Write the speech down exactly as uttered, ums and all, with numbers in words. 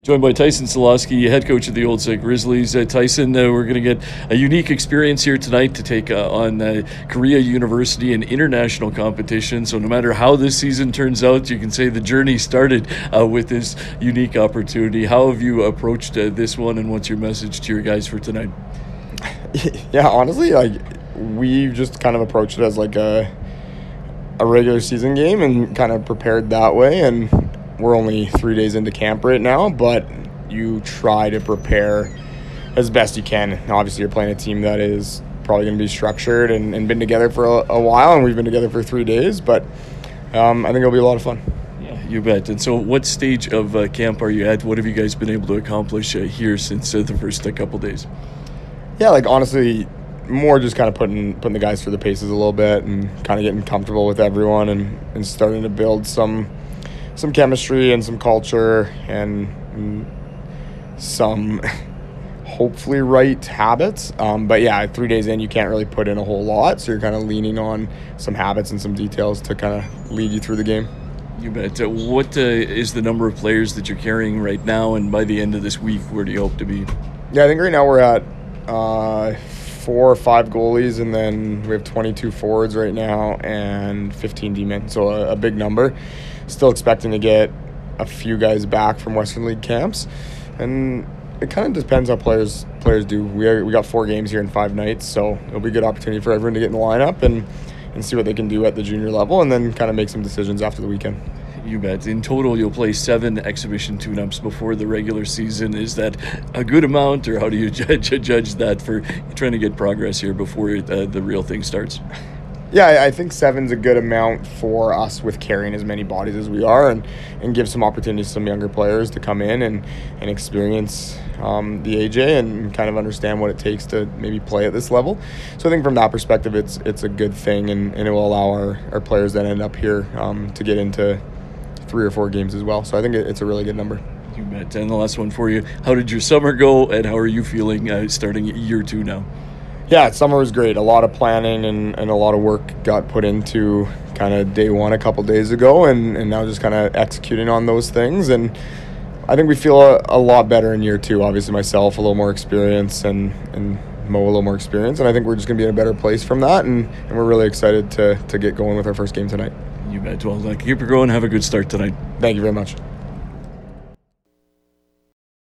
Joined by Tyson Solosky, head coach of the Old Sault Grizzlies. Uh, Tyson, uh, we're going to get a unique experience here tonight to take uh, on uh, Korea University in international competition. So no matter how this season turns out, you can say the journey started uh, with this unique opportunity. How have you approached uh, this one, and what's your message to your guys for tonight? Yeah, honestly, like we've just kind of approached it as like a a regular season game and kind of prepared that way. And we're only three days into camp right now, but you try to prepare as best you can. Obviously, you're playing a team that is probably going to be structured and, and been together for a, a while, and we've been together for three days, but um, I think it'll be a lot of fun. Yeah, you bet. And so what stage of uh, camp are you at? What have you guys been able to accomplish uh, here since uh, the first uh, couple days? Yeah, like honestly, more just kind of putting putting the guys through the paces a little bit and kind of getting comfortable with everyone and, and starting to build some some chemistry and some culture and, and some hopefully right habits. Um, but yeah, three days in, you can't really put in a whole lot. So you're kind of leaning on some habits and some details to kind of lead you through the game. You bet. Uh, what uh, is the number of players that you're carrying right now? And by the end of this week, where do you hope to be? Yeah, I think right now we're at uh, four or five goalies, and then we have twenty-two forwards right now and fifteen D-men. So a, a big number. Still expecting to get a few guys back from Western League camps, and it kind of depends how players players do. We are, we got four games here in five nights, so it'll be a good opportunity for everyone to get in the lineup and, and see what they can do at the junior level, and then kind of make some decisions after the weekend. You bet. In total, you'll play seven exhibition tune-ups before the regular season. Is that a good amount, or how do you judge judge that for trying to get progress here before uh, the real thing starts? Yeah, I think seven's a good amount for us with carrying as many bodies as we are, and, and give some opportunities to some younger players to come in and, and experience um, the A J and kind of understand what it takes to maybe play at this level. So I think from that perspective, it's it's a good thing, and, and it will allow our, our players that end up here um, to get into three or four games as well. So I think it, it's a really good number. You bet. And the last one for you, how did your summer go, and how are you feeling uh, starting year two now? Yeah, summer was great. A lot of planning and, and a lot of work got put into kind of day one a couple days ago, and, and now just kind of executing on those things. And I think we feel a, a lot better in year two. Obviously myself, a little more experience, and, and Mo a little more experience. And I think we're just going to be in a better place from that, and, and we're really excited to, to get going with our first game tonight. You bet. Well, uh, keep it going. Have a good start tonight. Thank you very much.